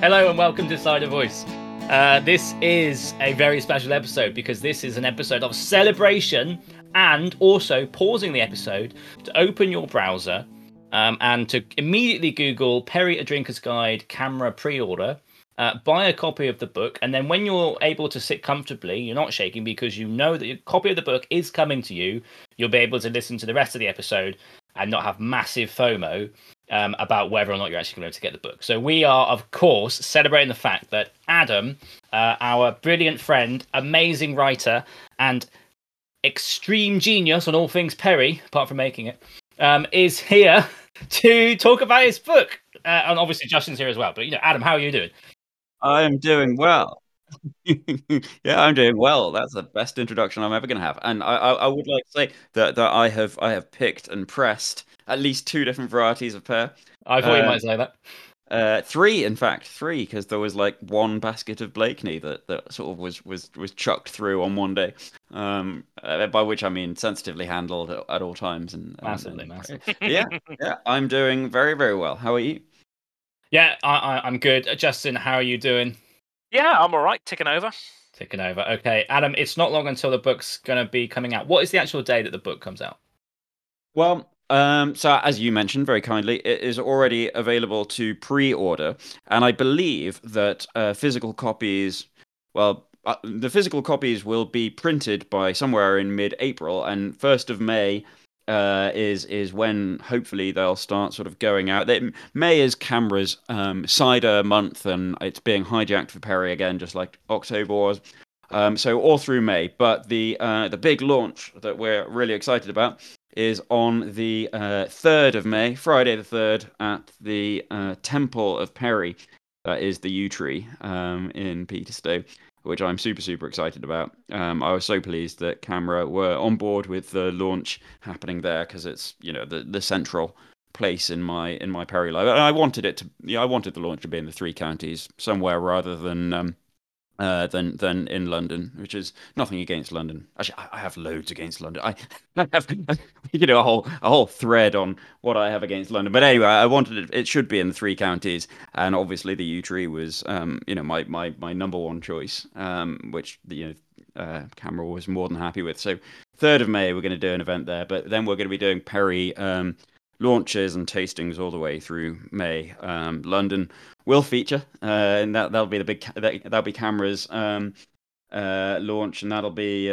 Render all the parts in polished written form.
Hello and welcome to Cider Voice. This is a very special episode because this is an episode of celebration and also pausing the episode to open your browser and to immediately Google Perry A Drinker's Guide camera pre-order, buy a copy of the book, and then when you're able to sit comfortably, you're not shaking because you know that your copy of the book is coming to you, you'll be able to listen to the rest of the episode and not have massive FOMO about whether or not you're actually going to be able to get the book. So we are, of course, celebrating the fact that Adam, our brilliant friend, amazing writer, and extreme genius on all things Perry, apart from making it, is here to talk about his book. And obviously Justin's here as well. But, Adam, how are you doing? I am doing well. Yeah, I'm doing well. That's the best introduction I'm ever going to have. And I would like to say that I have picked and pressed at least 2 different varieties of pear. I thought you might say that. 3, in fact, 3, because there was like 1 basket of Blakeney that sort of was chucked through on one day. By which I mean sensitively handled at all times and Massive. Yeah, I'm doing very, very well. How are you? Yeah, I'm good. Justin, how are you doing? Yeah, I'm all right. Ticking over. Okay, Adam, it's not long until the book's going to be coming out. What is the actual day that the book comes out? Well, so as you mentioned very kindly, it is already available to pre-order, and I believe that physical copies, the physical copies will be printed by somewhere in mid-April, and 1st of May is when hopefully they'll start sort of going out. May is Camera's cider month, and it's being hijacked for Perry again, just like October was. So all through May, but the big launch that we're really excited about is on the 3rd of May, Friday the 3rd, at the Temple of Perry. That is the Yew Tree in Peterstowe, which I'm super, super excited about. I was so pleased that Camera were on board with the launch happening there because it's the central place in my Perry life. And I wanted the launch to be in the 3 counties somewhere rather than in London, which is nothing against London. Actually, I have loads against London. I have a whole thread on what I have against London. But anyway, I wanted it should be in the 3 counties, and obviously the Yew Tree was my number one choice, which Camera was more than happy with. So 3rd of May we're going to do an event there, but then we're going to be doing Perry launches and tastings all the way through May. London will feature, and that'll be that'll be Camera's launch, and that'll be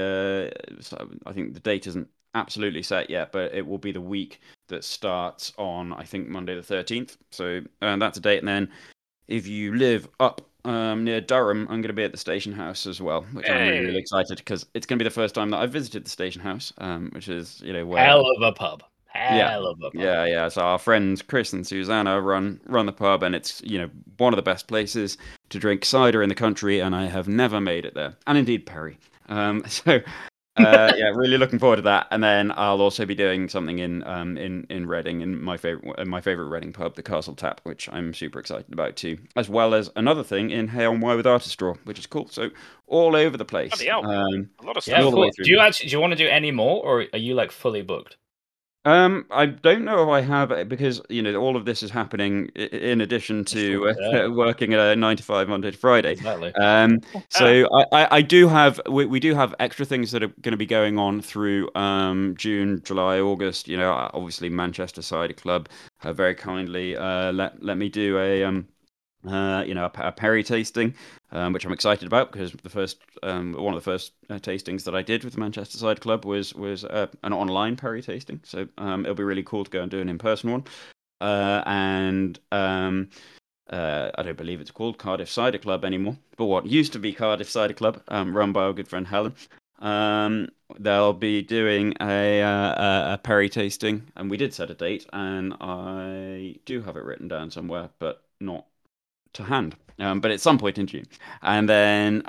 I think the date isn't absolutely set yet, but it will be the week that starts on I think Monday the 13th. So that's a date, and then if you live up near Durham, I'm going to be at the Station House as well, which I'm really, really excited because it's going to be the first time that I've visited the Station House, which is where Hell of a pub. Yeah. So our friends Chris and Susanna run the pub, and it's one of the best places to drink cider in the country, and I have never made it there, and indeed Perry. Really looking forward to that. And then I'll also be doing something in Reading, in my favorite Reading pub, the Castle Tap, which I'm super excited about too, as well as another thing in Hay on Wye with Artistraw, which is cool. So all over the place. A lot of stuff. Yeah, cool. Do you want to do any more, or are you like fully booked? I don't know if I have, because all of this is happening in addition to working at a 9 to 5 Monday to Friday. Exactly. So I do have we do have extra things that are going to be going on through June, July, August. Obviously Manchester Cider Club have very kindly let me do a Perry tasting, which I'm excited about because one of the first tastings that I did with the Manchester Cider Club was an online Perry tasting. So it'll be really cool to go and do an in-person one. And I don't believe it's called Cardiff Cider Club anymore, but what used to be Cardiff Cider Club, run by our good friend Helen. They'll be doing a Perry tasting, and we did set a date, and I do have it written down somewhere, but not to hand, but at some point in June. And then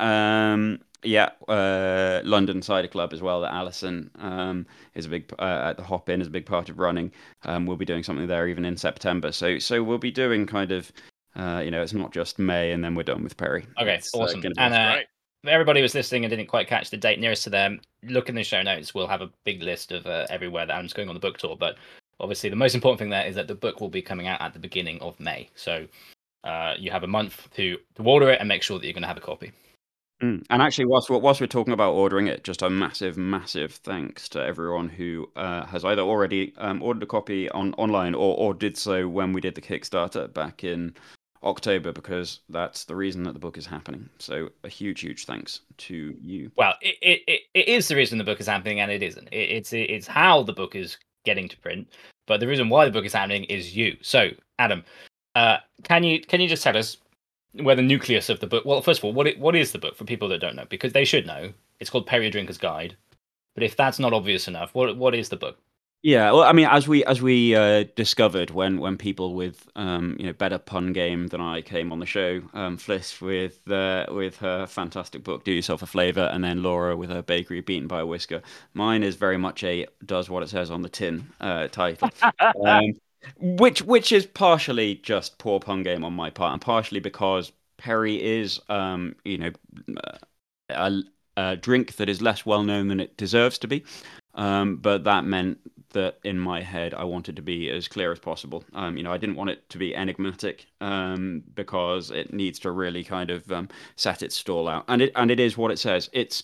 London Cider Club as well, that Alison is a big at the Hop In is a big part of running. We'll be doing something there even in September, so we'll be doing kind of it's not just May and then we're done with Perry. Okay, It's, awesome. and if everybody was listening and didn't quite catch the date nearest to them, look in the show notes. We'll have a big list of everywhere that Adam's going on the book tour, but obviously the most important thing there is that the book will be coming out at the beginning of May. So you have a month to order it and make sure that you're going to have a copy. And actually, whilst we're talking about ordering it, just a massive thanks to everyone who has either already ordered a copy online or did so when we did the Kickstarter back in October, because that's the reason that the book is happening. So a huge thanks to you. Well, it is the reason the book is happening, and it isn't. It's how the book is getting to print, but the reason why the book is happening is you. So, Adam, can you just tell us where the nucleus of the book? Well, first of all, what is the book for people that don't know? Because they should know. It's called Perry a Drinker's Guide. But if that's not obvious enough, what is the book? Yeah, well, I mean, as we discovered when people with better pun game than I came on the show, Fliss with her fantastic book "Do Yourself a Flavor," and then Laura with her "Bakery Beaten by a Whisker." Mine is very much a does what it says on the tin title, which is partially just poor pun game on my part, and partially because Perry is a drink that is less well known than it deserves to be. But that meant that in my head, I wanted to be as clear as possible. I didn't want it to be enigmatic because it needs to really kind of set its stall out, and it is what it says. It's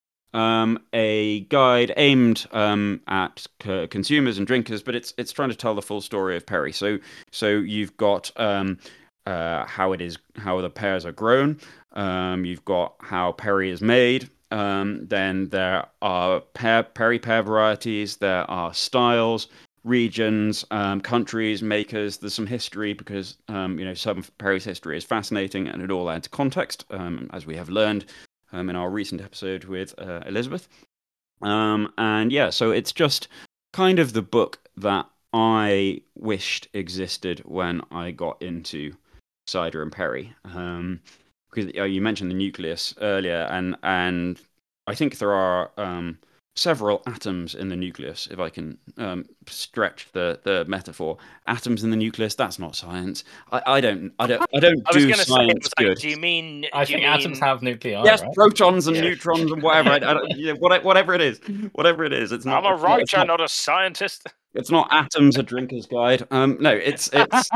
a guide aimed at consumers and drinkers, but it's trying to tell the full story of Perry. So you've got how the pears are grown. You've got how Perry is made. Then there are Perry pear varieties. There are styles, regions, countries, makers. There's some history because some of Perry's history is fascinating, and it all adds context, as we have learned in our recent episode with Elizabeth. And yeah, so it's just kind of the book that I wished existed when I got into cider and Perry. Because you mentioned the nucleus earlier, and I think there are several atoms in the nucleus. If I can stretch the metaphor, atoms in the nucleus. That's not science. I don't I was do going to say, science good. do you mean? I think atoms have nuclei. Yes, right? protons and Yeah. neutrons and whatever. Whatever it is, It's not. I'm a writer, not a scientist. It's not atoms, a drinker's guide. No, it's.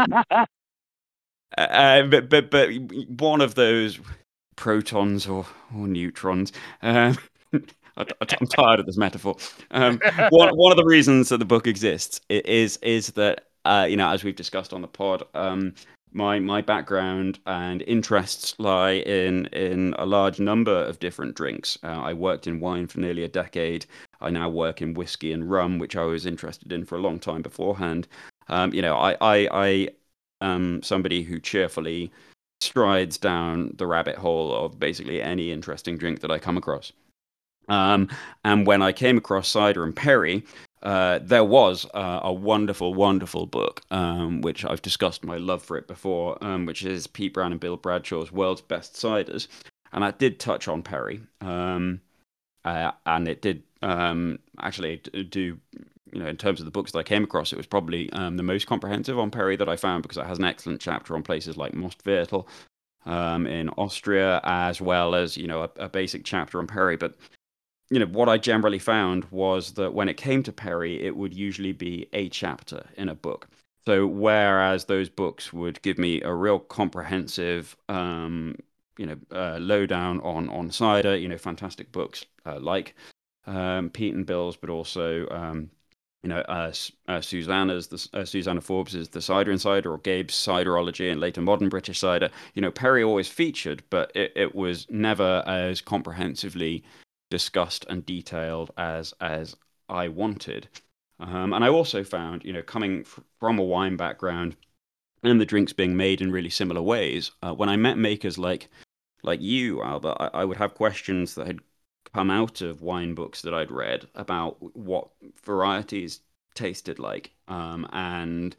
But one of those protons or neutrons. I'm tired of this metaphor. One of the reasons that the book exists is that as we've discussed on the pod, my background and interests lie in a large number of different drinks. I worked in wine for nearly a decade. I now work in whiskey and rum, which I was interested in for a long time beforehand. I somebody who cheerfully strides down the rabbit hole of basically any interesting drink that I come across. And when I came across cider and Perry, there was a wonderful book, which I've discussed my love for it before, which is Pete Brown and Bill Bradshaw's World's Best Ciders. And that did touch on Perry. And it did actually do, in terms of the books that I came across, it was probably the most comprehensive on Perry that I found, because it has an excellent chapter on places like Mostviertel in Austria, as well as, a basic chapter on Perry. But what I generally found was that when it came to Perry, it would usually be a chapter in a book. So whereas those books would give me a real comprehensive, lowdown on cider, fantastic books like Pete and Bill's, but also Susanna Forbes's The Cider Insider, or Gabe's Ciderology and Later Modern British Cider. Perry always featured, but it was never as comprehensively discussed and detailed as I wanted. And I also found, coming from a wine background and the drinks being made in really similar ways, when I met makers like you, Albert, I would have questions that had come out of wine books that I'd read about what varieties tasted like, and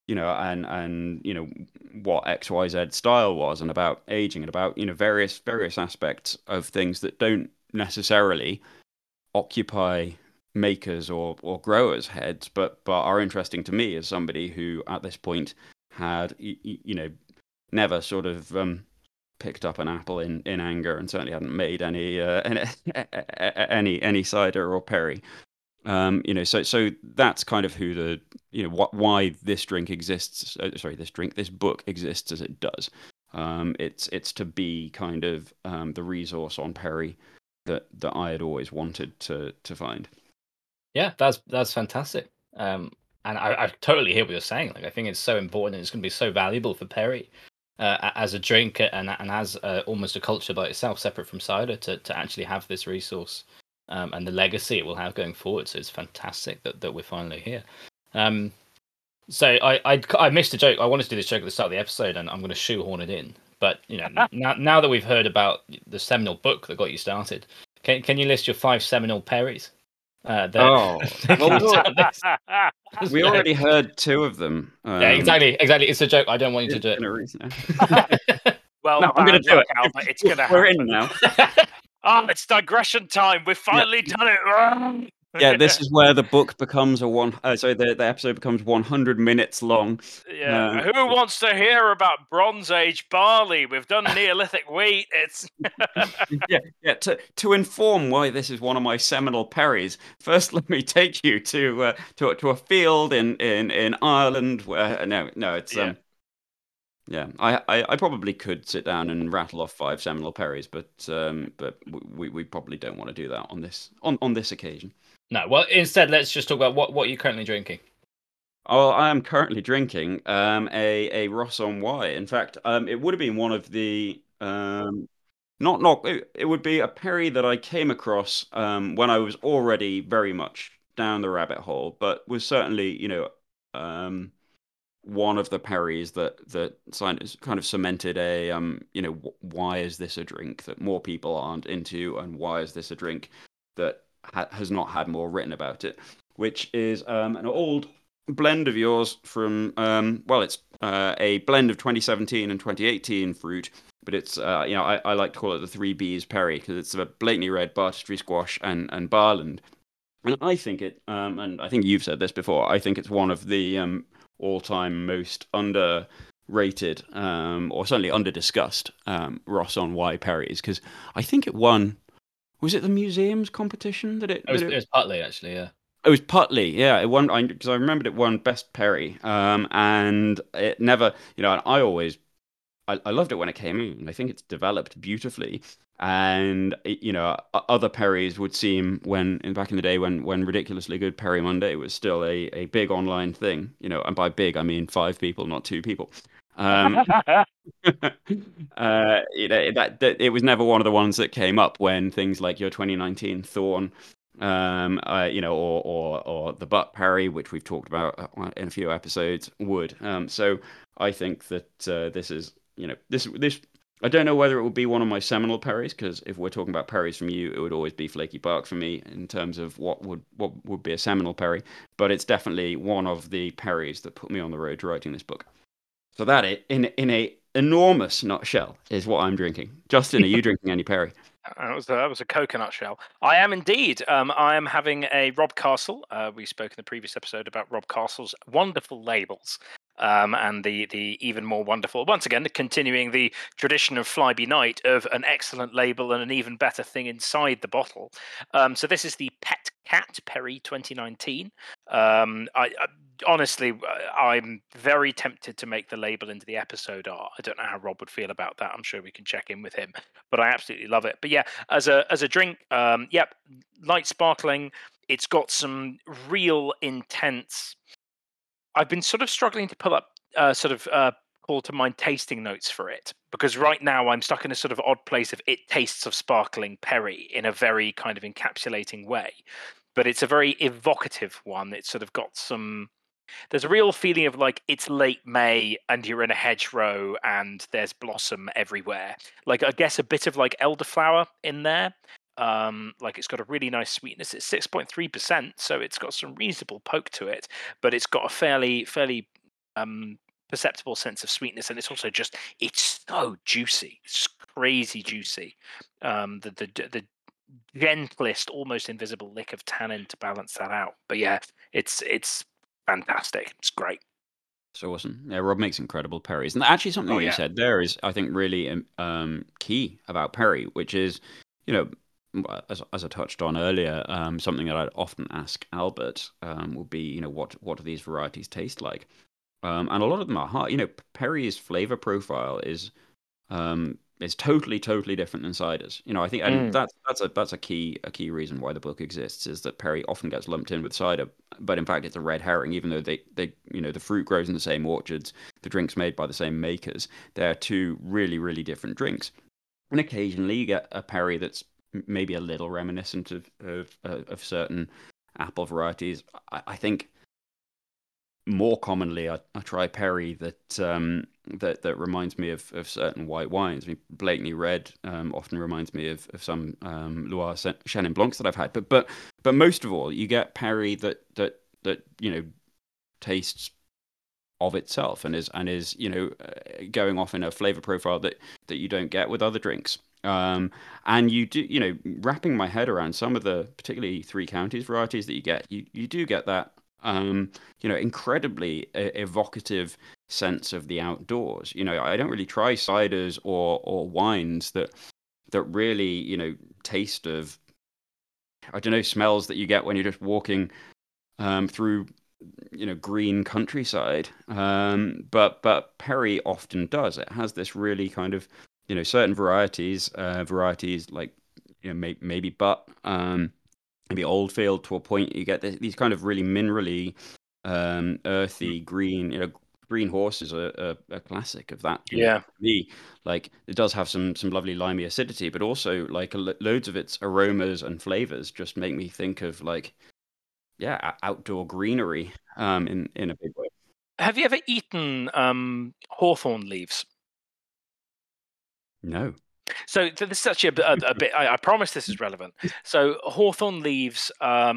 what XYZ style was, and about aging, and about various aspects of things that don't necessarily occupy makers or growers' heads, but are interesting to me as somebody who at this point had never sort of picked up an apple in anger, and certainly hadn't made any cider or Perry. So that's kind of who why this drink exists. This book exists as it does. It's to be kind of the resource on Perry that I had always wanted to find. Yeah, that's fantastic. And I totally hear what you're saying. Like, I think it's so important, and it's going to be so valuable for Perry as a drink and as almost a culture by itself, separate from cider, to actually have this resource and the legacy it will have going forward. So it's fantastic that we're finally here. So I missed a joke. I wanted to do this joke at the start of the episode, and I'm going to shoehorn it in. But now that we've heard about the seminal book that got you started, can you list your 5 seminal Perrys? We already heard 2 of them. Yeah, exactly. It's a joke. I don't want you to do it. Well, no, I'm going to do it. But it's going to We're happen. In now. It's digression time. We've finally done it. Yeah, this is where the book becomes the episode becomes 100 minutes long. Yeah. Who wants to hear about Bronze Age barley? We've done Neolithic wheat. It's yeah. To inform why this is one of my seminal Perrys, first let me take you to a field in Ireland where it's Yeah, I probably could sit down and rattle off 5 seminal Perrys, but we probably don't want to do that on this occasion. No, well, instead, let's just talk about what you're currently drinking. Oh, I am currently drinking a Ross on Y. In fact, it would have been one of the it would be a Perry that I came across when I was already very much down the rabbit hole, but was certainly one of the Perrys that kind of cemented why is this a drink that more people aren't into, and why is this a drink that has not had more written about it, which is an old blend of yours from it's a blend of 2017 and 2018 fruit, but it's I like to call it the 3 Bs Perry because it's a blatantly red Bartistry Squash and Barland, and I think and I think you've said this before, I think it's one of the all-time most underrated or certainly under-discussed Ross on Y Perrys, because I think it won. Was it the museum's competition that it? It was Putley, actually. Yeah. It was Putley. Yeah, it won because I remembered it won Best Perry. And it never, I always, I loved it when it came in. I think it's developed beautifully. And other Perrys would seem back in the day when Ridiculously Good Perry Monday was still a big online thing. And by big I mean 5 people, not 2 people. It was never one of the ones that came up when things like your 2019 Thorn, or the Butt Perry, which we've talked about in a few episodes, would. So I think that this is, this. I don't know whether it would be one of my seminal Perrys, because if we're talking about Perrys from you, it would always be Flaky Bark for me in terms of what would be a seminal Perry. But it's definitely one of the Perrys that put me on the road to writing this book. So that in a enormous nutshell is what I'm drinking. Justin, are you drinking any Perry? That was a coconut shell. I am indeed. I am having a Rob Castle. We spoke in the previous episode about Rob Castle's wonderful labels. And the even more wonderful, once again, continuing the tradition of Flyby Night of an excellent label and an even better thing inside the bottle. So this is the Pet Cat Perry 2019. Honestly, I'm very tempted to make the label into the episode art. I don't know how Rob would feel about that. I'm sure we can check in with him, but I absolutely love it. But yeah, as a drink, light sparkling. It's got some real intense. I've been sort of struggling to pull up call to mind tasting notes for it, because right now I'm stuck in a sort of odd place of it tastes of sparkling Perry in a very kind of encapsulating way. But it's a very evocative one. It's sort of got some. There's a real feeling of like it's late May and you're in a hedgerow and there's blossom everywhere. Like I guess a bit of like elderflower in there. Like it's got a really nice sweetness. It's 6.3%, so it's got some reasonable poke to it, but it's got a fairly perceptible sense of sweetness, and it's also it's so juicy. It's just crazy juicy. The gentlest, almost invisible lick of tannin to balance that out. But yeah, it's fantastic. It's great. So awesome. Yeah, Rob makes incredible Perrys. And actually something you said there is, I think, really key about Perry, which is, well, as I touched on earlier, something that I'd often ask Albert would be, what do these varieties taste like? And a lot of them are hard. Perry's flavor profile is totally different than ciders. I think, and that's a key reason why the book exists, is that Perry often gets lumped in with cider, but in fact it's a red herring. Even though they the fruit grows in the same orchards, the drinks made by the same makers, they're two really different drinks. And occasionally you get a Perry that's maybe a little reminiscent of certain apple varieties. I think more commonly, I try Perry that reminds me of certain white wines. I mean, Blakeney Red often reminds me of some Loire Chenin Blancs that I've had. But most of all, you get Perry that tastes of itself and is going off in a flavor profile that you don't get with other drinks. And you do, wrapping my head around some of the particularly Three Counties varieties that you get, you do get that incredibly evocative sense of the outdoors. I don't really try ciders or wines that really, taste of, I don't know, smells that you get when you're just walking through, green countryside. But Perry often does. It has this really kind of, certain varieties like, maybe butt, maybe Oldfield to a point. You get these kind of really minerally, earthy green. Green Horse is a classic of that. Yeah. For me, like, it does have some lovely limey acidity, but also like loads of its aromas and flavors just make me think of like, outdoor greenery in a big way. Have you ever eaten hawthorn leaves? No. So this is actually a bit. I promise this is relevant. So hawthorn leaves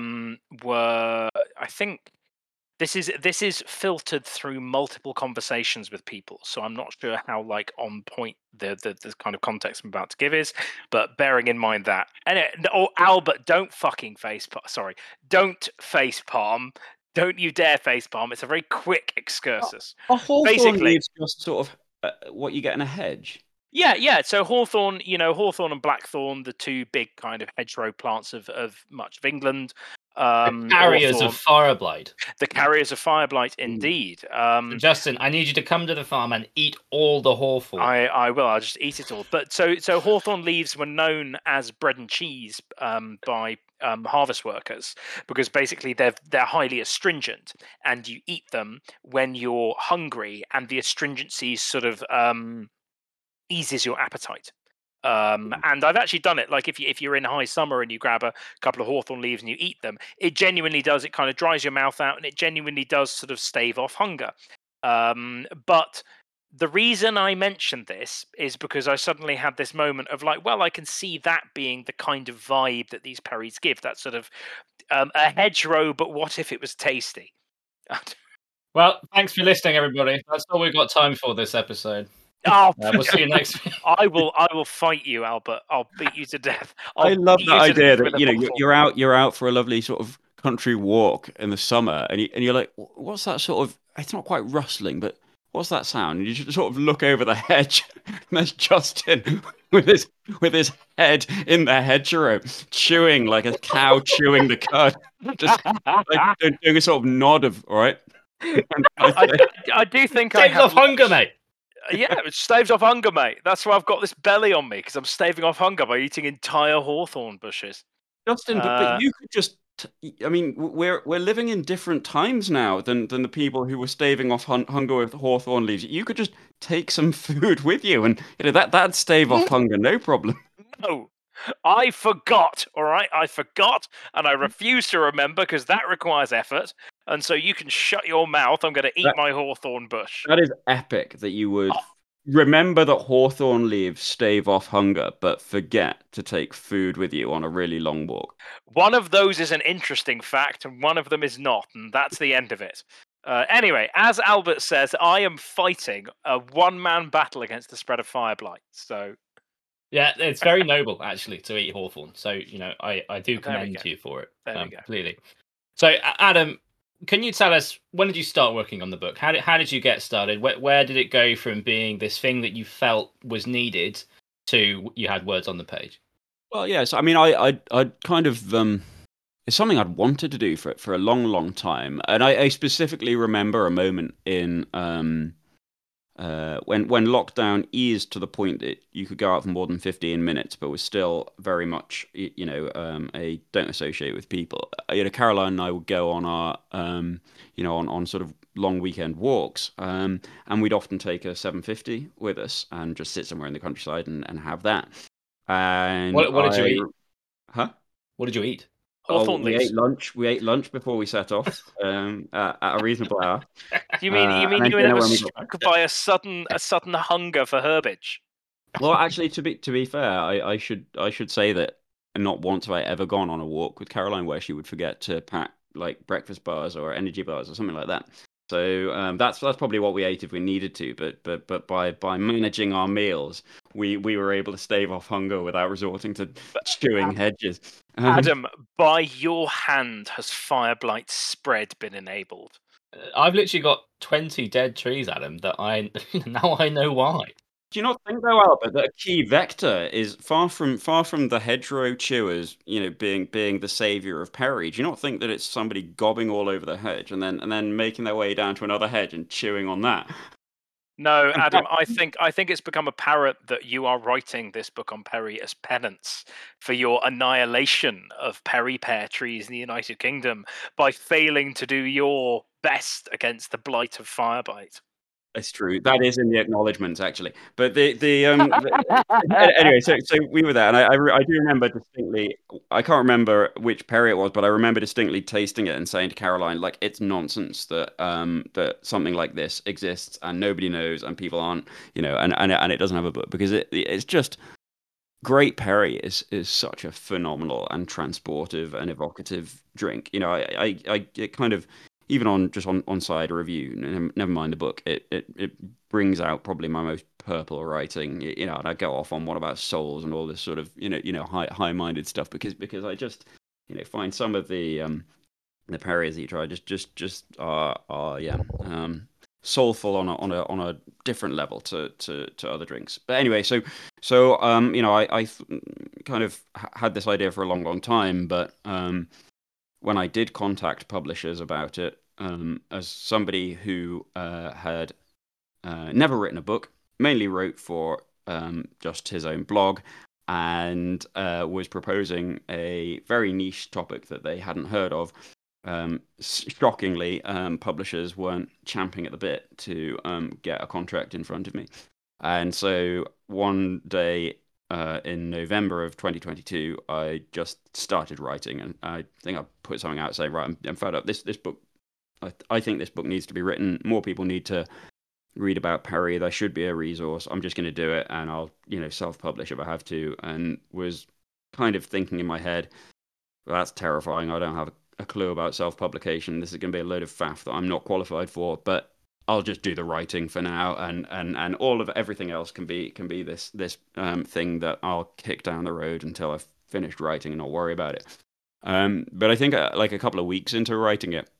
were, I think, this is filtered through multiple conversations with people. So I'm not sure how on point the kind of context I'm about to give is, but bearing in mind that. And Albert, don't fucking don't face palm. Don't you dare face palm. It's a very quick excursus. A hawthorn leaves just sort of what you get in a hedge. Yeah. So hawthorn, hawthorn and blackthorn, the two big kind of hedgerow plants of much of England. The carriers of fireblight. The carriers of fireblight, indeed. Justin, I need you to come to the farm and eat all the hawthorn. I will. I'll just eat it all. But so hawthorn leaves were known as bread and cheese by harvest workers, because basically they're highly astringent, and you eat them when you're hungry, and the astringency sort of eases your appetite. And I've actually done it. Like if you're in high summer and you grab a couple of hawthorn leaves and you eat them, it genuinely does. It kind of dries your mouth out, and it genuinely does sort of stave off hunger. But the reason I mentioned this is because I suddenly had this moment of like, well, I can see that being the kind of vibe that these Perrys give. That sort of a hedgerow, but what if it was tasty? Well, thanks for listening, everybody. That's all we've got time for this episode. Oh, we'll see you next week. I will fight you, Albert. I'll beat you to death. I love that idea that you're out for a lovely sort of country walk in the summer, and you're like, what's that sort of? It's not quite rustling, but what's that sound? And you just sort of look over the hedge, and there's Justin with his head in the hedgerow, chewing like a cow chewing the cud, just like doing a sort of nod of all right. I do think Staves off hunger, mate. Yeah, it staves off hunger, mate. That's why I've got this belly on me, because I'm staving off hunger by eating entire hawthorn bushes. Justin, but you could just. I mean, we're living in different times now than the people who were staving off hunger with hawthorn leaves. You could just take some food with you, and that'd stave off hunger, no problem. No, I forgot. All right, I forgot, and I refuse to remember, because that requires effort. And so you can shut your mouth. I'm going to eat my hawthorn bush. That is epic that you would remember that hawthorn leaves stave off hunger, but forget to take food with you on a really long walk. One of those is an interesting fact, and one of them is not, and that's the end of it. Anyway, as Albert says, I am fighting a one-man battle against the spread of fireblight. So, yeah, it's very noble actually to eat hawthorn. So I do commend you for it. There we go. Completely. So Adam, can you tell us, when did you start working on the book? How did you get started? Where did it go from being this thing that you felt was needed to you had words on the page? Well, yes. I mean, I kind of it's something I'd wanted to do for a long, long time, and I specifically remember a moment in when lockdown eased to the point that you could go out for more than 15 minutes, but was still very much a don't associate with people. Caroline and I would go on our on sort of long weekend walks, and we'd often take a 750 with us and just sit somewhere in the countryside and have that. And What did you eat? Huh? What did you eat? Oh, Hawthorne we leaves. ate lunch. We ate lunch before we set off, at a reasonable hour. You mean And then you were dinner never when we got struck by a sudden hunger for herbage? Well, actually, to be fair, I should say that not once have I ever gone on a walk with Caroline where she would forget to pack like breakfast bars or energy bars or something like that. So that's probably what we ate if we needed to. But by managing our meals, we were able to stave off hunger without resorting to chewing hedges. Adam, by your hand has Fireblight spread been enabled? I've literally got 20 dead trees, Adam, that I now I know why. Do you not think though, Albert, that a key vector is far from the hedgerow chewers, being the savior of Perry? Do you not think that it's somebody gobbing all over the hedge and then making their way down to another hedge and chewing on that? No, In Adam, fact, I think it's become apparent that you are writing this book on Perry as penance for your annihilation of Perry pear trees in the United Kingdom by failing to do your best against the blight of Fireblight. it's true. That is in the acknowledgements, actually. But anyway, so we were there, and I do remember distinctly. I can't remember which Perry it was, but I remember distinctly tasting it and saying to Caroline, like, it's nonsense that something like this exists and nobody knows and people aren't, and it doesn't have a book because it's just Great Perry is such a phenomenal and transportive and evocative drink. I it kind of even on cider review, never mind the book, it brings out probably my most purple writing. And I go off on one about souls and all this sort of high-minded stuff because I just find some of the Perrys that you try just are yeah soulful on a different level to other drinks. But anyway, I kind of had this idea for a long, long time, but when I did contact publishers about it, as somebody who had never written a book, mainly wrote for just his own blog, and was proposing a very niche topic that they hadn't heard of. Shockingly, publishers weren't champing at the bit to get a contract in front of me. And so one day in November of 2022, I just started writing, and I think I put something out saying, right, I'm fed up. This book, I think this book needs to be written. More people need to read about Perry. There should be a resource. I'm just going to do it, and I'll self-publish if I have to. And was kind of thinking in my head, well, that's terrifying. I don't have a clue about self-publication. This is going to be a load of faff that I'm not qualified for, but I'll just do the writing for now, and all of everything else can be this thing that I'll kick down the road until I've finished writing and not worry about it. But I think like a couple of weeks into writing it,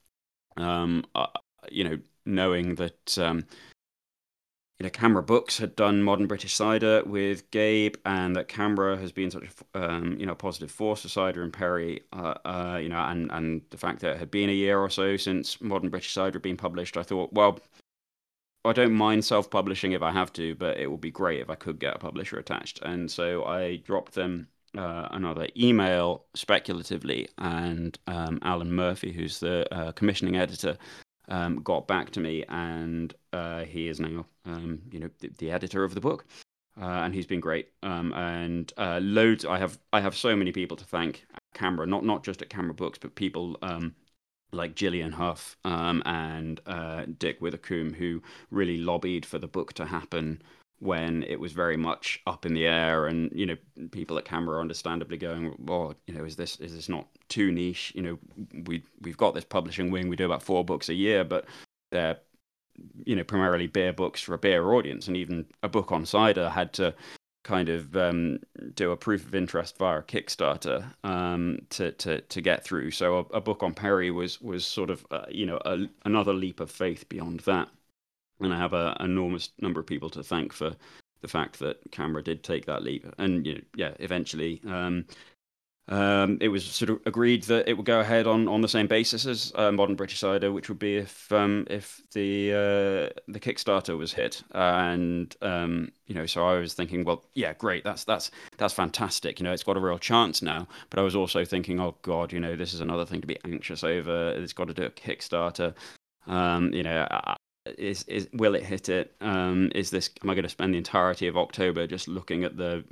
knowing that CAMRA Books had done Modern British Cider with Gabe, and that CAMRA has been such a positive force for cider and Perry, and the fact that it had been a year or so since Modern British Cider had been published, I thought, well, I don't mind self-publishing if I have to, but it would be great if I could get a publisher attached. And so I dropped them another email speculatively, and Alan Murphy, who's the commissioning editor, got back to me, and he is now the editor of the book, and he's been great. And loads. I have so many people to thank at CAMRA, not just at CAMRA Books, but people like Gillian Huff and Dick Withercombe, who really lobbied for the book to happen when it was very much up in the air, and people at CAMRA understandably going, well, is this not too niche? We've got this publishing wing, we do about 4 books a year, but they're primarily beer books for a beer audience, and even a book on cider had to kind of do a proof of interest via a Kickstarter to get through. So a book on Perry was sort of another leap of faith beyond that. And I have an enormous number of people to thank for the fact that Camera did take that leap, and eventually. It was sort of agreed that it would go ahead on the same basis as Modern British Cider, which would be if the Kickstarter was hit, and so I was thinking, well, yeah, great, that's fantastic, it's got a real chance now. But I was also thinking, oh God, this is another thing to be anxious over. It's got to do a Kickstarter. Will it hit it? Am I going to spend the entirety of October just looking at the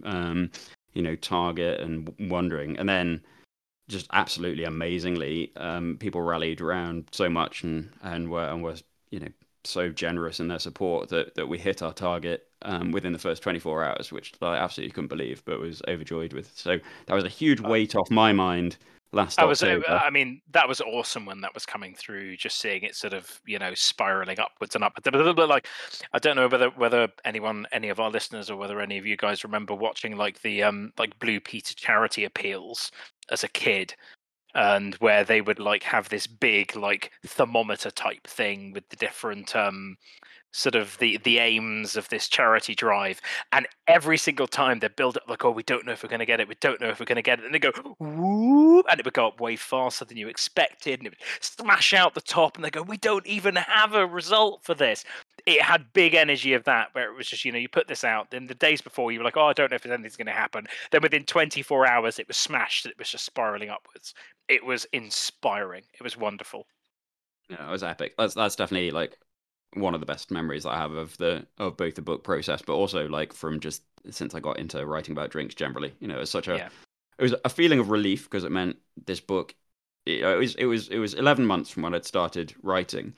target and wondering? And then just absolutely amazingly, people rallied around so much and were so generous in their support that we hit our target within the first 24 hours, which I absolutely couldn't believe, but was overjoyed with. So that was a huge weight off my mind last October. I mean, that was awesome when that was coming through, just seeing it sort of, spiraling upwards and upwards. But like, I don't know whether any of our listeners, or whether any of you guys remember watching like the like Blue Peter charity appeals as a kid, and where they would like have this big like thermometer type thing with the different sort of the aims of this charity drive, and every single time they build up like, oh, we don't know if we're going to get it, and they go whoop, and it would go up way faster than you expected, and it would smash out the top, and they go, we don't even have a result for this. It had big energy of that, where it was just, you put this out, then the days before you were like, oh, I don't know if anything's going to happen, then within 24 hours it was smashed, and it was just spiraling upwards. It was inspiring. It was wonderful. Yeah, it was epic. That's definitely like one of the best memories that I have of both the book process, but also like from just since I got into writing about drinks generally. It's such it was a feeling of relief, because it meant this book. It was 11 months from when I'd started writing,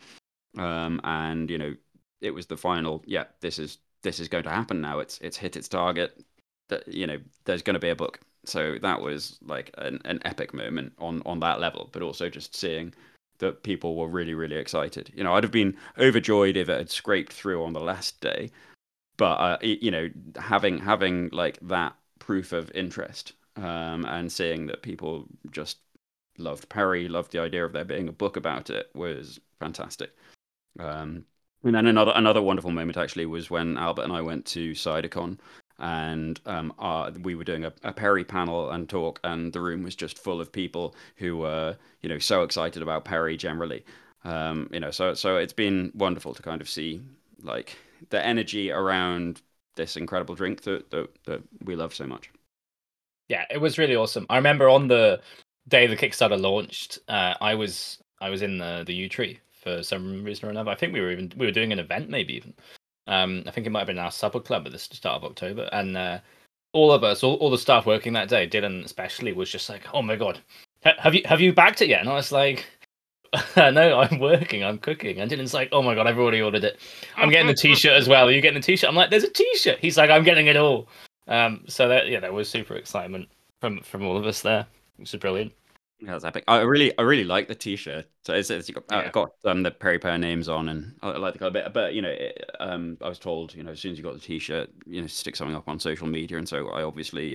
and it was the final. Yeah, this is going to happen now. It's hit its target. That there's going to be a book. So that was like an epic moment on that level, but also just seeing that people were really, really excited. I'd have been overjoyed if it had scraped through on the last day, but having like that proof of interest, and seeing that people just loved Perry, loved the idea of there being a book about it, was fantastic. And then another wonderful moment actually was when Albert and I went to CiderCon, and we were doing a Perry panel and talk, and the room was just full of people who were so excited about Perry generally. So it's been wonderful to kind of see like the energy around this incredible drink that we love so much. Yeah, it was really awesome. I remember on the day the Kickstarter launched, I was in the U Tree for some reason or another. I think we were doing an event, maybe even. I think it might have been our supper club at the start of October, and all of us, all the staff working that day, Dylan especially, was just like, "Oh my god, have you backed it yet?" And I was like, "No, I'm working, I'm cooking." And Dylan's like, "Oh my god, I've already ordered it. I'm getting the T-shirt as well. Are you getting the T-shirt?" I'm like, "There's a T-shirt." He's like, "I'm getting it all." So there was super excitement from all of us there, which is brilliant. Yeah, that's epic. I really like the T-shirt. So it's got the Perry Pear names on, and I like the color bit. But I was told as soon as you got the T-shirt, stick something up on social media, and so I obviously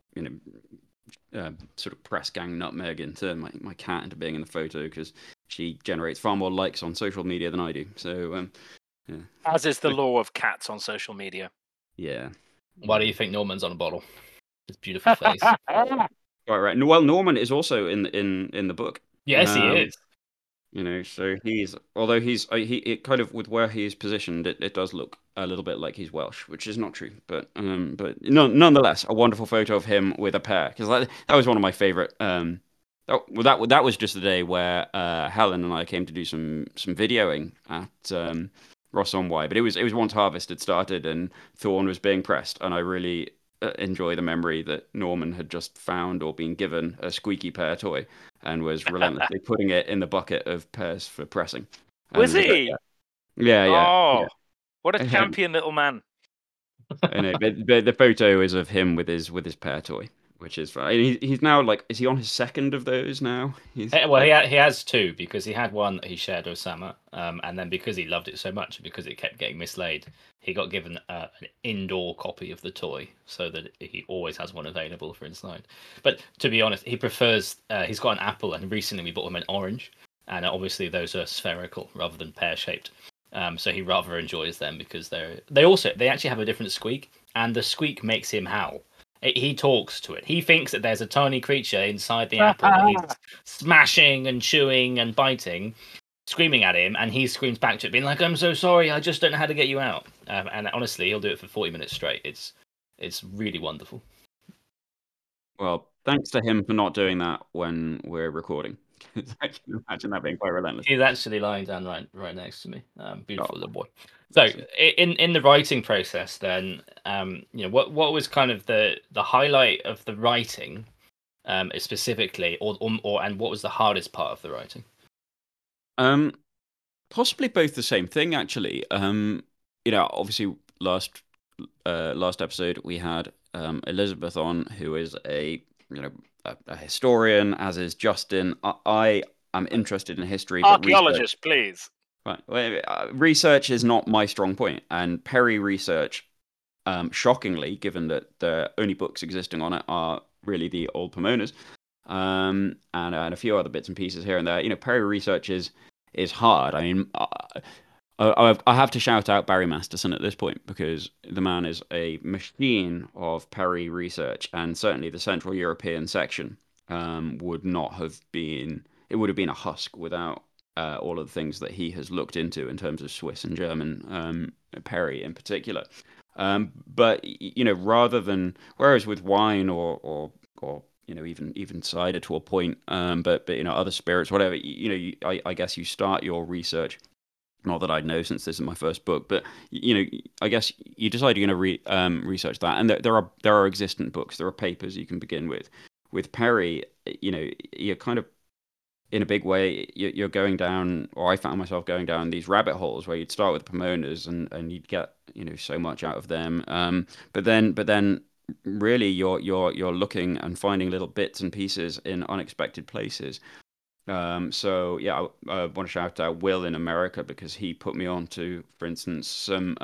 sort of press gang nutmeg into my cat into being in the photo, because she generates far more likes on social media than I do. So yeah. As is the law of cats on social media. Yeah. Why do you think Norman's on a bottle? His beautiful face. Right. Well, Norman is also in the book. Yes, he is. So although it kind of, with where he's positioned, it does look a little bit like he's Welsh, which is not true, but nonetheless, a wonderful photo of him with a pear, because that was one of my favorite. That was just the day where Helen and I came to do some videoing at Ross-on-Wye, but it was once Harvest had started and Thorn was being pressed, and I really enjoy the memory that Norman had just found or been given a squeaky pear toy and was relentlessly putting it in the bucket of pears for pressing. Was he? Yeah. Oh, what a champion little man! I know, but the photo is of him with his pear toy, which is fine. He's now like, is he on his second of those now? He has two, because he had one that he shared with Sama, and then because he loved it so much, because it kept getting mislaid, he got given an indoor copy of the toy, so that he always has one available for inside. But to be honest, he prefers. He's got an apple, and recently we bought him an orange, and obviously those are spherical rather than pear shaped. So he rather enjoys them, because they actually have a different squeak, and the squeak makes him howl. He talks to it. He thinks that there's a tiny creature inside the apple that he's smashing and chewing and biting, screaming at him, and he screams back to it, being like, "I'm so sorry, I just don't know how to get you out." And honestly, he'll do it for 40 minutes straight. It's really wonderful. Well, thanks to him for not doing that when we're recording. I can imagine that being quite relentless. He's actually lying down right next to me. Beautiful little boy. So in the writing process, then, what was kind of the highlight of the writing, specifically, or and what was the hardest part of the writing? Possibly both the same thing, actually. Obviously last episode we had Elizabeth on, who is a historian, as is Justin. I am interested in history. Archaeologist, please. Right. Well, research is not my strong point, and Perry research, shockingly, given that the only books existing on it are really the Old Pomonas, and a few other bits and pieces here and there. Perry research is hard. I mean, I have to shout out Barry Masterson at this point, because the man is a machine of Perry research, and certainly the Central European section would not have been. It would have been a husk without all of the things that he has looked into in terms of Swiss and German, Perry in particular. But rather than, whereas with wine or even cider to a point, but other spirits, whatever, I guess you start your research. Not that I know, since this is my first book, but I guess you decide you're going to research that, and there are existent books, there are papers you can begin with. With Perry, you're kind of, in a big way, you're going down, or I found myself going down these rabbit holes where you'd start with Pomonas and you'd get so much out of them, but then really you're looking and finding little bits and pieces in unexpected places. So yeah, I want to shout out Will in America, because he put me on to, for instance, some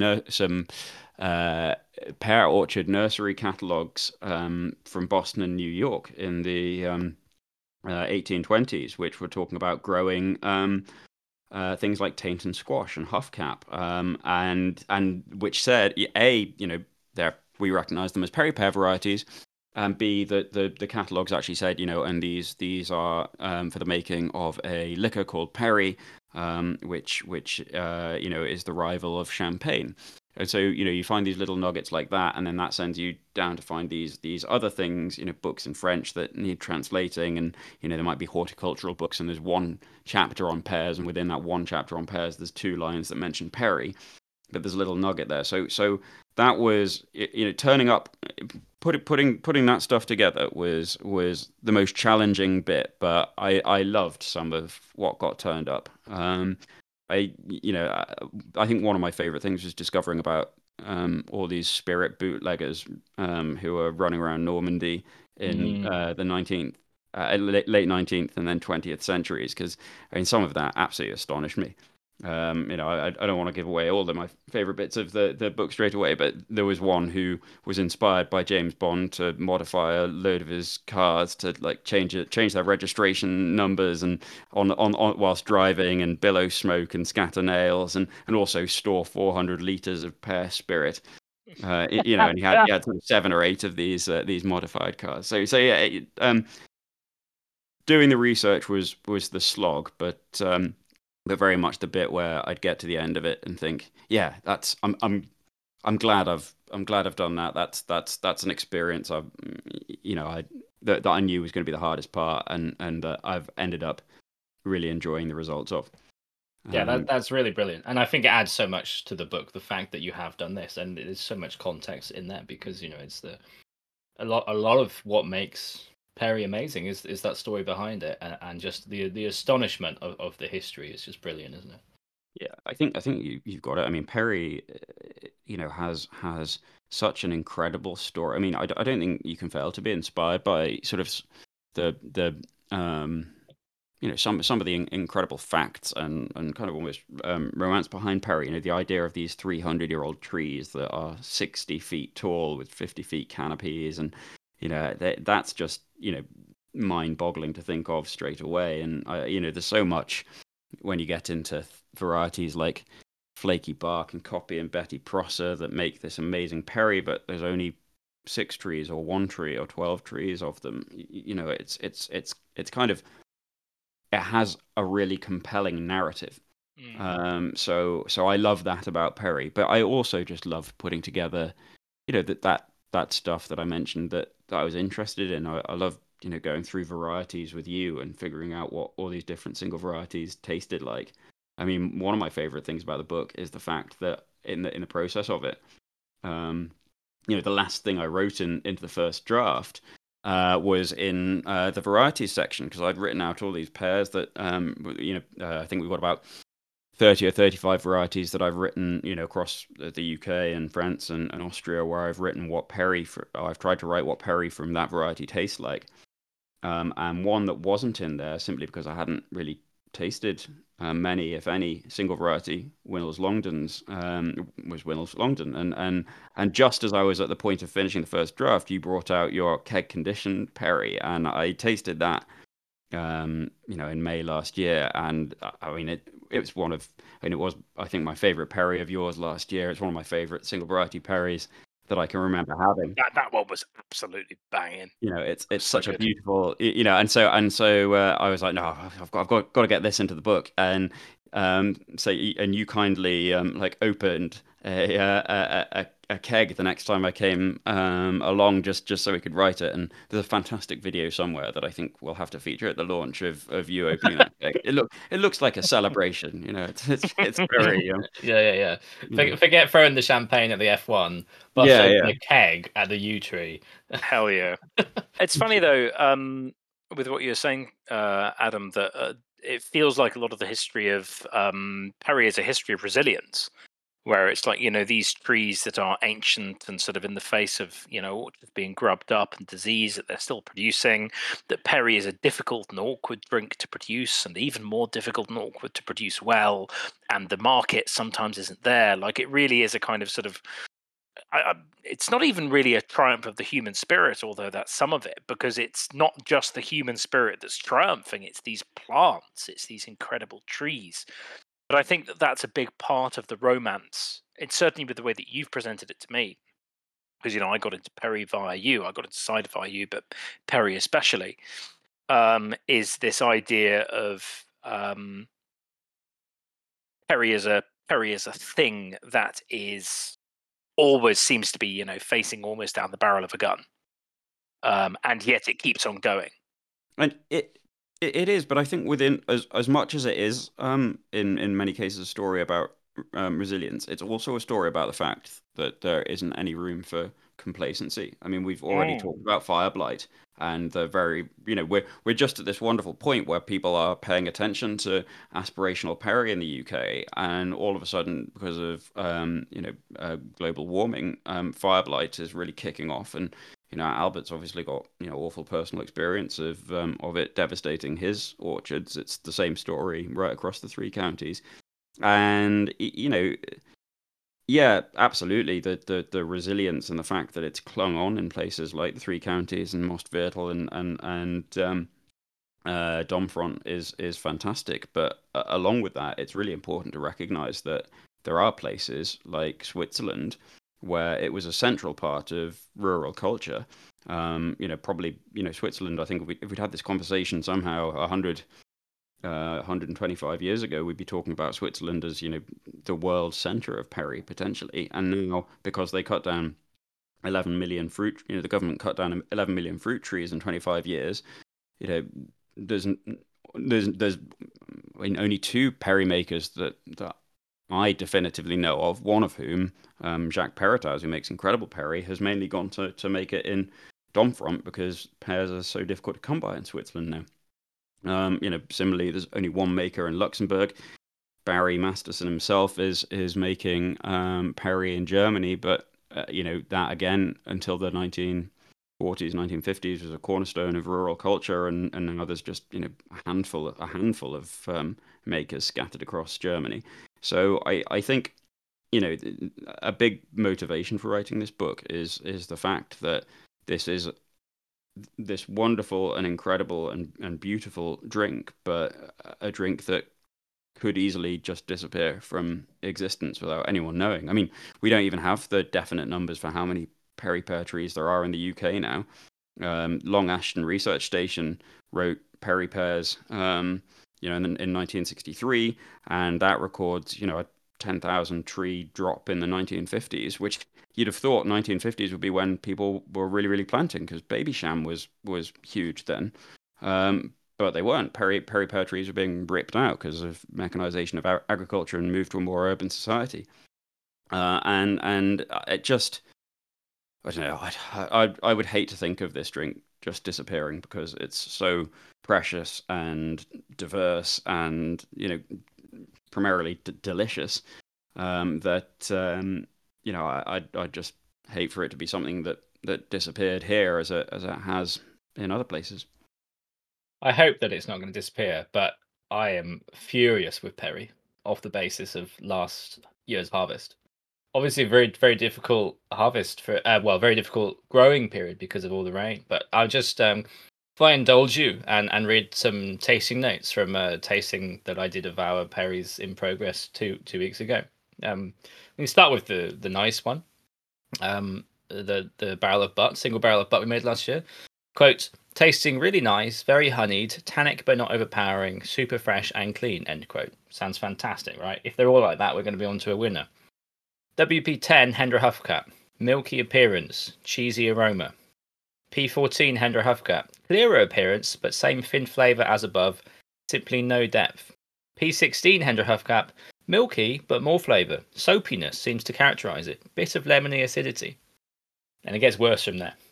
pear orchard nursery catalogs from Boston and New York in the 1820s, which were talking about growing things like Tainton squash and hufcap, and which said, we recognize them as Perry pear varieties, and B, that the catalogs actually said, and these are for the making of a liquor called Perry, which is the rival of champagne. And so you find these little nuggets like that, and then that sends you down to find these other things, books in French that need translating, and there might be horticultural books, and there's one chapter on pears, and within that one chapter on pears, there's 2 lines that mention Perry, but there's a little nugget there. So that was, turning up, putting that stuff together was the most challenging bit, but I loved some of what got turned up. I think one of my favorite things was discovering about all these spirit bootleggers who are running around Normandy in the 19th, late 19th and then 20th centuries, because some of that absolutely astonished me. I don't want to give away all of my favorite bits of the book straight away, but there was one who was inspired by James Bond to modify a load of his cars to change their registration numbers, and on whilst driving, and billow smoke and scatter nails, and also store 400 liters of pear spirit. And he had sort of 7 or 8 of these modified cars. So yeah, doing the research was the slog, but very much the bit where I'd get to the end of it and think, yeah, I'm glad I've done that. That's an experience that I knew was going to be the hardest part, and that I've ended up really enjoying the results of. Yeah, that's really brilliant, and I think it adds so much to the book, the fact that you have done this, and there's so much context in there, because it's a lot of what makes Perry amazing is that story behind it, and just the astonishment of the history is just brilliant, isn't it? Yeah, I think you've got it. I mean, Perry, has such an incredible story. I mean, I don't think you can fail to be inspired by sort of the some of the incredible facts and kind of almost romance behind Perry. The idea of these 300-year-old trees that are 60 feet tall with 50 feet canopies, and that's just mind-boggling to think of straight away. And there's so much when you get into varieties like Flaky Bark and Copy and Betty Prosser that make this amazing perry, but there's only 6 trees or 1 tree or 12 trees of them. It's kind of, it has a really compelling narrative. So I love that about perry, but I also just love putting together, that stuff that I mentioned that I was interested in. I love going through varieties with you and figuring out what all these different single varieties tasted like. I mean, one of my favorite things about the book is the fact that in the process of it, the last thing I wrote into the first draft was in the varieties section, because I'd written out all these pairs that I think we've got about 30 or 35 varieties that I've written, across the UK and France and Austria, where I've written I've tried to write what perry from that variety tastes like. And one that wasn't in there, simply because I hadn't really tasted many, if any, single variety Winnels Longdons, was Winnels Longdon. And just as I was at the point of finishing the first draft, you brought out your keg conditioned perry, and I tasted that in May last year, and I mean it was it was, I think, my favorite perry of yours last year. It's one of my favorite single variety perries that I can remember having. That one was absolutely banging. It's So such a good. beautiful, and so I was like, no, I've got to get this into the book. And and you kindly like opened a keg the next time I came along, just so we could write it. And there's a fantastic video somewhere that I think we'll have to feature at the launch of you opening that keg. It looks like a celebration. It's very Yeah. Forget throwing the champagne at the F1, but Yeah, open a keg at the U Tree. Hell yeah. It's funny though, with what you're saying, Adam, that it feels like a lot of the history of perry is a history of resilience, where it's like, these trees that are ancient and sort of in the face of, orchards being grubbed up and disease, that they're still producing, that perry is a difficult and awkward drink to produce, and even more difficult and awkward to produce well, and the market sometimes isn't there. Like, it really is a kind of sort of, it's not even really a triumph of the human spirit, although that's some of it, because it's not just the human spirit that's triumphing, it's these plants, it's these incredible trees. But I think that that's a big part of the romance. It's certainly with the way that you've presented it to me, because I got into perry via you, I got into cider via you, but perry especially, is this idea of perry as a thing that is always seems to be facing almost down the barrel of a gun, and yet it keeps on going. And it is, but I think within as much as it is, in many cases, a story about resilience, it's also a story about the fact that there isn't any room for complacency. I mean, we've already talked about Fireblight, and the very, we're just at this wonderful point where people are paying attention to aspirational perry in the UK, and all of a sudden, because of global warming, Fireblight is really kicking off. And Albert's obviously got awful personal experience of it devastating his orchards. It's the same story right across the 3 counties, and yeah, absolutely. The resilience and the fact that it's clung on in places like the 3 counties and Mostviertel and Domfront is fantastic. But along with that, it's really important to recognise that there are places like Switzerland where it was a central part of rural culture. Probably, Switzerland, I think if we'd had this conversation somehow 125 years ago, we'd be talking about Switzerland as, the world center of perry potentially. And now, because they cut down 11 million fruit, the government cut down 11 million fruit trees in 25 years, there's only 2 perry makers that I definitively know of, one of whom, Jacques Perrottaz, who makes incredible perry, has mainly gone to make it in Domfront because pears are so difficult to come by in Switzerland now. Similarly, there's only one maker in Luxembourg. Barry Masterson himself is making perry in Germany, but that again until the 1940s, 1950s was a cornerstone of rural culture, and now there's just a handful of makers scattered across Germany. So I think a big motivation for writing this book is the fact that this is this wonderful and incredible and beautiful drink, but a drink that could easily just disappear from existence without anyone knowing. I mean, we don't even have the definite numbers for how many Perry pear trees there are in the UK now. Long Ashton Research Station wrote Perry pears, in 1963, and that records, a 10,000 tree drop in the 1950s, which you'd have thought 1950s would be when people were really, really planting, because Babycham was huge then. But they weren't. Perry pear trees were being ripped out because of mechanization of agriculture and move to a more urban society. And it just, I don't know. I would hate to think of this drink just disappearing because it's so precious and diverse and primarily delicious. I just hate for it to be something that disappeared here as it has in other places. I hope that it's not going to disappear, but I am furious with Perry off the basis of last year's harvest. Obviously, a very, very difficult harvest for, very difficult growing period because of all the rain. But I'll just, if I indulge you and read some tasting notes from a tasting that I did of our Perry's in progress two weeks ago. We can start with the nice one. The barrel of butt, single barrel of butt we made last year. Quote, tasting really nice, very honeyed, tannic but not overpowering, super fresh and clean, end quote. Sounds fantastic, right? If they're all like that, we're going to be on to a winner. WP10 Hendra Huffcat, milky appearance, cheesy aroma. P14 Hendra Huffcat, clearer appearance, but same thin flavour as above, simply no depth. P16 Hendra Huffcat, milky, but more flavour. Soapiness seems to characterise it. Bit of lemony acidity. And it gets worse from there.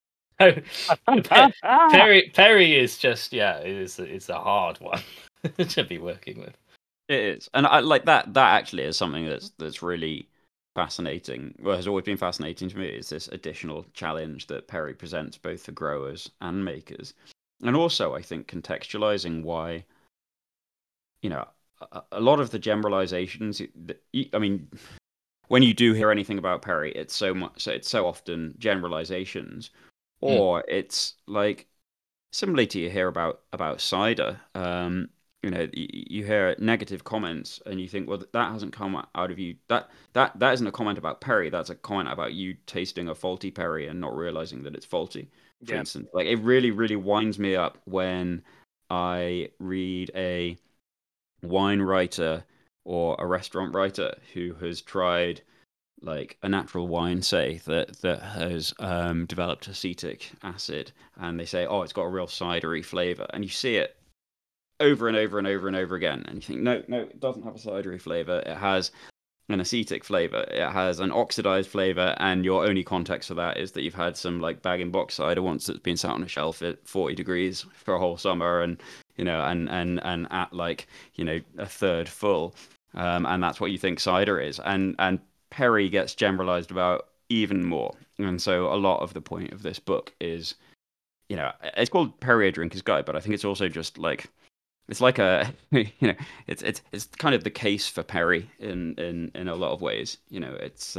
Perry is just, it's a hard one to be working with. It is. And I like that actually is something that's really fascinating. Well, has always been fascinating to me, is this additional challenge that Perry presents both for growers and makers. And also, I think, contextualizing why, a lot of the generalizations, I mean, when you do hear anything about Perry, it's so often generalizations, or it's like similarly to you hear about cider. You hear negative comments and you think, well, that hasn't come out of you. That isn't a comment about Perry. That's a comment about you tasting a faulty Perry and not realizing that it's faulty. For instance, like it really, really winds me up when I read a wine writer or a restaurant writer who has tried like a natural wine, say that has developed acetic acid, and they say, oh, it's got a real cidery flavor, and you see it over and over and over and over again, and you think, no, it doesn't have a cidery flavor. It has an acetic flavor. It has an oxidized flavor, and your only context for that is that you've had some like bag-in-box cider once that's been sat on a shelf at 40 degrees for a whole summer, and and at like a third full, and that's what you think cider is, and Perry gets generalized about even more. And so a lot of the point of this book is, it's called Perry, A Drinker's Guide, but I think it's also just like, it's like a, it's kind of the case for Perry in a lot of ways. It's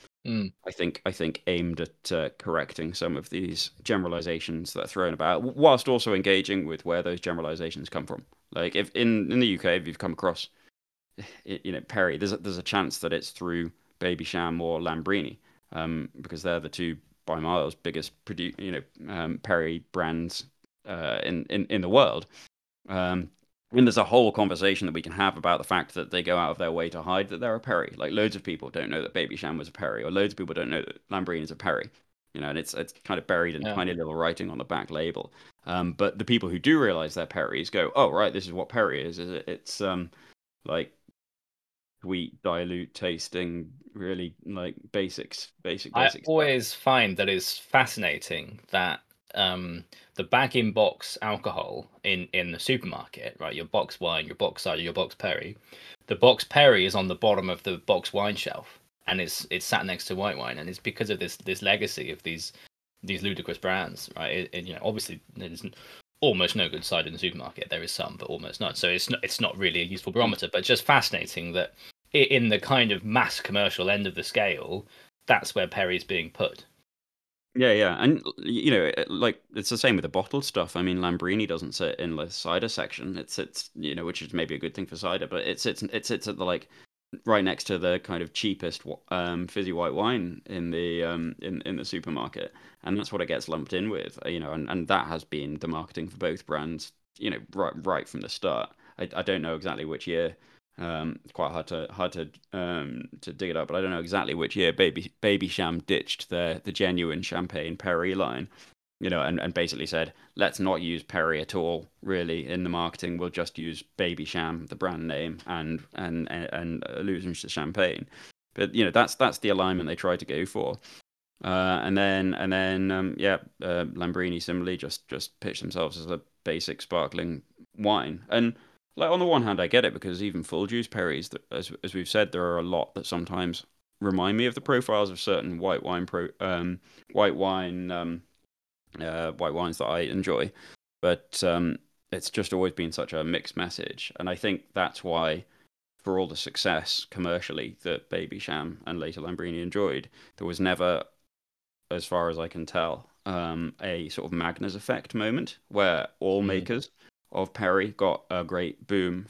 I think aimed at correcting some of these generalizations that are thrown about, whilst also engaging with where those generalizations come from. Like if in the UK, if you've come across, Perry, there's a chance that it's through Babycham or Lambrini, because they're the two by miles biggest Perry brands in the world. And there's a whole conversation that we can have about the fact that they go out of their way to hide that they're a Perry. Like loads of people don't know that Babycham was a Perry, or loads of people don't know that Lambrini is a Perry. And it's kind of buried in tiny little writing on the back label. But the people who do realize they're Perrys go, oh right, this is what Perry is. It's like sweet, dilute tasting, really like basic. I always find that it's fascinating that the bag-in-box alcohol in the supermarket, right? Your box wine, your box cider, your box Perry. The box Perry is on the bottom of the box wine shelf, and it's sat next to white wine, and it's because of this legacy of these ludicrous brands, right? Obviously there's almost no good cider in the supermarket. There is some, but almost none. So it's not really a useful barometer, but just fascinating that in the kind of mass commercial end of the scale, that's where Perry's being put. Yeah, and like it's the same with the bottled stuff. I mean, Lambrini doesn't sit in the cider section. It sits, which is maybe a good thing for cider, but it sits at the like right next to the kind of cheapest fizzy white wine in the in the supermarket, and that's what it gets lumped in with. And that has been the marketing for both brands, right from the start. I don't know exactly which year. It's quite hard to dig it up, but I don't know exactly which year Baby Sham ditched the genuine champagne Perry line, and basically said, let's not use Perry at all, really, in the marketing. We'll just use Baby Sham, the brand name, and allusions to champagne. But that's the alignment they tried to go for. Lambrini similarly just pitched themselves as a basic sparkling wine. And like on the one hand, I get it because even full juice Perrys, as we've said, there are a lot that sometimes remind me of the profiles of certain white wine white wines that I enjoy. But it's just always been such a mixed message, and I think that's why, for all the success commercially that Baby Sham and later Lambrini enjoyed, there was never, as far as I can tell, a sort of Magners effect moment where all makers of Perry got a great boom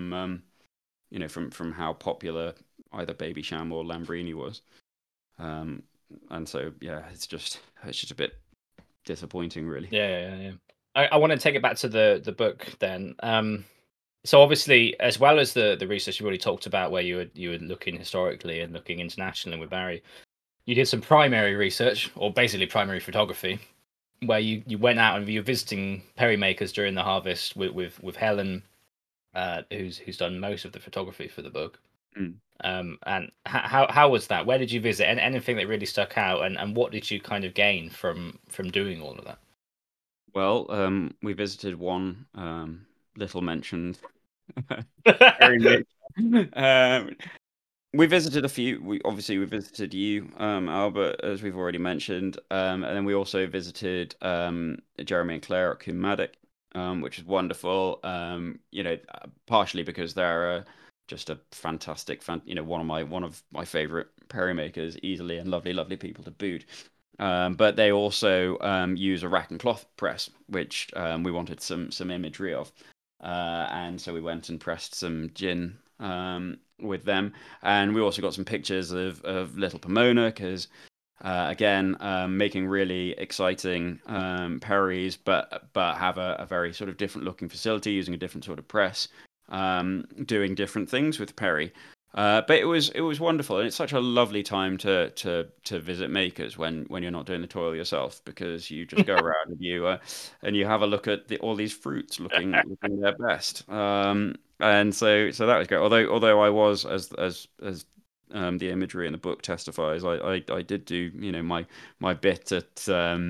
from how popular either Baby Sham or Lambrini was. And so yeah, it's just a bit disappointing, really. Yeah. I want to take it back to the book then. So obviously, as well as the research you already talked about, where you were looking historically and looking internationally with Barry, you did some primary research, or basically primary photography, where you went out and you were visiting Perry makers during the harvest with Helen, who's done most of the photography for the book. And how was that? Where did you visit? And anything that really stuck out, and what did you kind of gain from doing all of that? Well, we visited one little mentioned Perry maker. We visited a few. We visited you, Albert, as we've already mentioned, and then we also visited Jeremy and Claire at Cwm Madoc, which is wonderful. Partially because they're just a fantastic one of my favorite Perry makers, easily, and lovely people to boot. But they also use a rack and cloth press, which we wanted some imagery of, and so we went and pressed some gin with them, and we also got some pictures of Little Pomona because again, making really exciting Perrys, but have a very sort of different looking facility using a different sort of press, doing different things with Perry. But it was wonderful, and it's such a lovely time to visit makers when you're not doing the toil yourself, because you just go around and you have a look at all these fruits looking their best. And so that was great. Although I was, as the imagery in the book testifies, I did do my bit at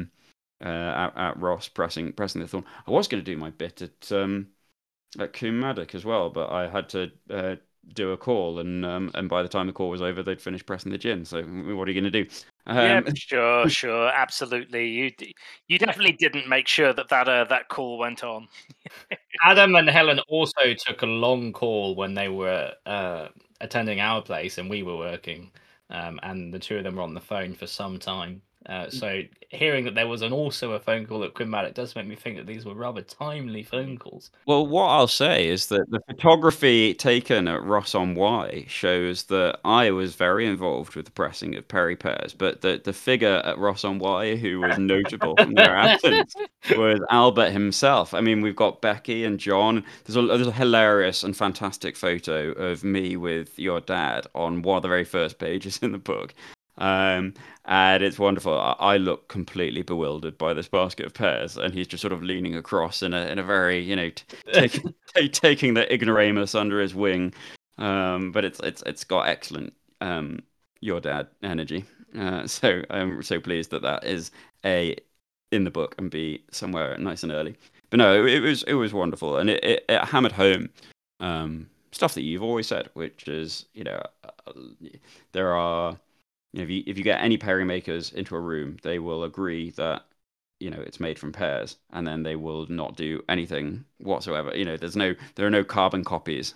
Ross pressing the thorn. I was going to do my bit at Cwm Madoc as well, but I had to do a call, and by the time the call was over, they'd finished pressing the gin. So what are you going to do? Yeah, sure, absolutely. You definitely didn't make sure that call went on. Adam and Helen also took a long call when they were attending our place and we were working, and the two of them were on the phone for some time. So hearing that there was also a phone call at Cwm Madoc does make me think that these were rather timely phone calls. Well, what I'll say is that the photography taken at Ross on Wye shows that I was very involved with the pressing of Perry pears, but the figure at Ross on Wye who was notable from their absence was Albert himself. I mean, we've got Becky and John. There's a hilarious and fantastic photo of me with your dad on one of the very first pages in the book. And it's wonderful. I look completely bewildered by this basket of pears, and he's just sort of leaning across in a very, taking the ignoramus under his wing. But it's got excellent your dad energy. So I'm so pleased that is in the book and B somewhere nice and early. But no, it was wonderful, and it hammered home stuff that you've always said, which is there are. If you get any Perry makers into a room, they will agree that it's made from pears, and then they will not do anything whatsoever. There are no carbon copies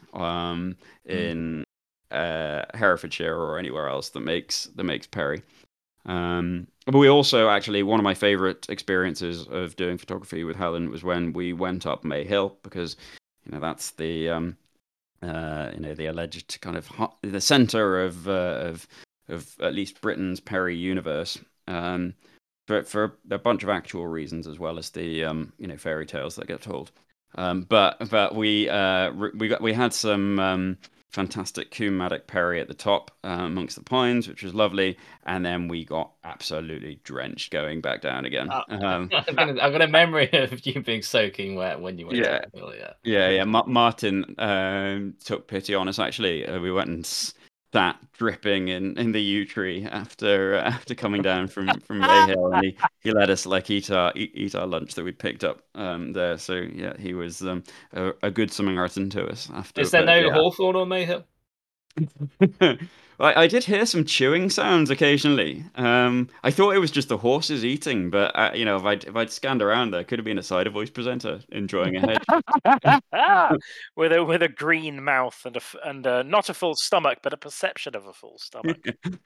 in Herefordshire or anywhere else that makes Perry. But we also actually, one of my favorite experiences of doing photography with Helen was when we went up May Hill, because that's the the alleged kind of the center of at least Britain's Perry universe. For a bunch of actual reasons, as well as the fairy tales that get told. But we had some fantastic Coombe Perry at the top amongst the pines, which was lovely, and then we got absolutely drenched going back down again. I've got a memory of you being soaking wet when you went. Yeah. To the hill, Yeah. Martin took pity on us. Actually, we went and sat dripping in the yew tree after coming down from May Hill, and he let us eat our lunch that we'd picked up there. So yeah, he was a good Samaritan to us after. Is there no hawthorn on May Hill? I did hear some chewing sounds occasionally. I thought it was just the horses eating, but if I'd scanned around, there could have been a cider voice presenter enjoying a hedge with a green mouth and not a full stomach, but a perception of a full stomach.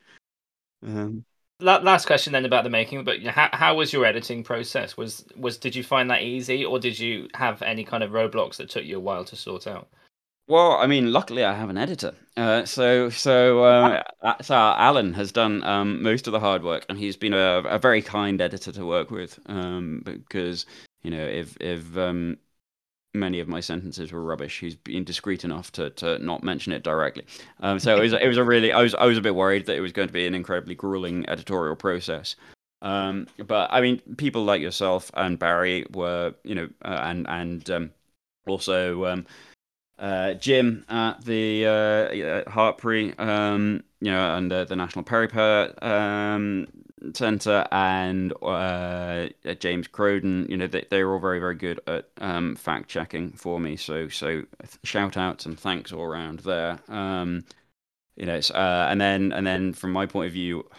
Last question then about the making, but how was your editing process? Did you find that easy, or did you have any kind of roadblocks that took you a while to sort out? Well, I mean, luckily I have an editor. So Alan has done most of the hard work, and he's been a very kind editor to work with. Because if many of my sentences were rubbish, he's been discreet enough to not mention it directly. So it was a really I was a bit worried that it was going to be an incredibly grueling editorial process. But I mean, people like yourself and Barry were and also. Jim at the Hartpury, and the National Perry-Pert Centre, and James Croden. They were all very, very good at fact checking for me. So shout outs and thanks all around there. And then from my point of view,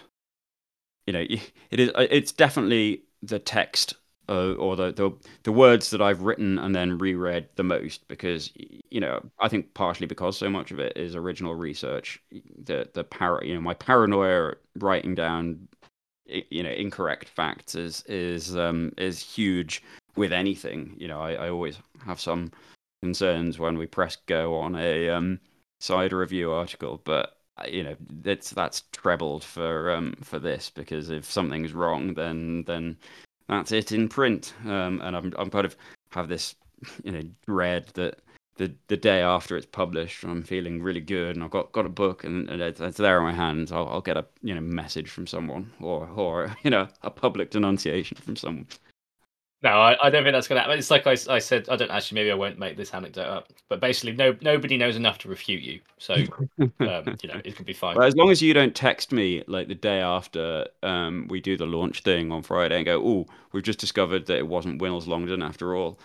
it's definitely the text or the words that I've written and then reread the most, because I think partially because so much of it is original research. My paranoia writing down incorrect facts is huge with anything. I always have some concerns when we press go on a cider review article, but that's trebled for this, because if something's wrong, then that's it in print. And I'm kind of have this dread that the day after it's published, I'm feeling really good and I've got a book and it's there in my hands, I'll get a message from someone or a public denunciation from someone. No, I don't think that's going to happen. It's like I said, I don't actually, maybe I won't make this anecdote up, but basically nobody knows enough to refute you. So, it could be fine. Well, as long as you don't text me like the day after we do the launch thing on Friday and go, "Oh, we've just discovered that it wasn't Winnels Longden after all."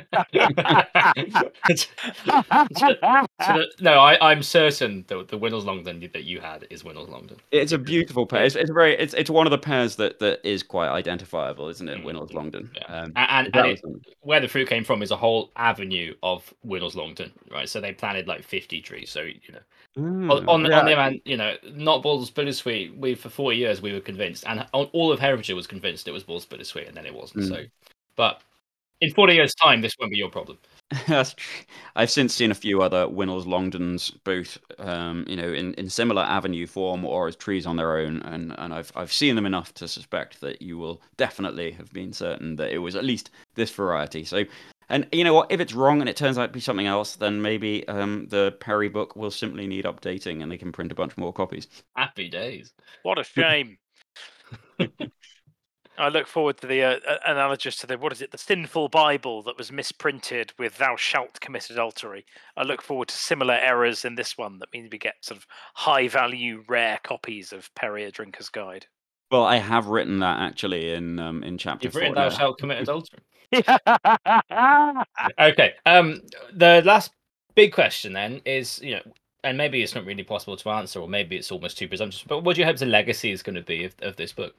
No, I'm certain that the Winnels Longden that you had is Winnels Longden. It's a beautiful pair. It's one of the pairs that is quite identifiable, isn't it? Winnels Longden. Yeah. And where the fruit came from is a whole avenue of Winnels Longden, right? So they planted like 50 trees. So on the other hand, not Ball's Bittersweet. For 40 years we were convinced, and all of Herefordshire was convinced it was Ball's Bittersweet, and then it wasn't. So, but in 40 years' time, this won't be your problem. That's true. I've since seen a few other Winnels Longdens, both in similar avenue form or as trees on their own, and I've seen them enough to suspect that you will definitely have been certain that it was at least this variety. So, and you know what? If it's wrong and it turns out to be something else, then maybe the Perry book will simply need updating, and they can print a bunch more copies. Happy days! What a shame. I look forward to the analogous to the sinful Bible that was misprinted with "Thou shalt commit adultery." I look forward to similar errors in this one. That means we get sort of high value, rare copies of Perry a Drinker's Guide. Well, I have written that actually in chapter. You've written "Thou shalt commit adultery." Okay. The last big question then is, and maybe it's not really possible to answer, or maybe it's almost too presumptuous, but what do you hope the legacy is going to be of this book?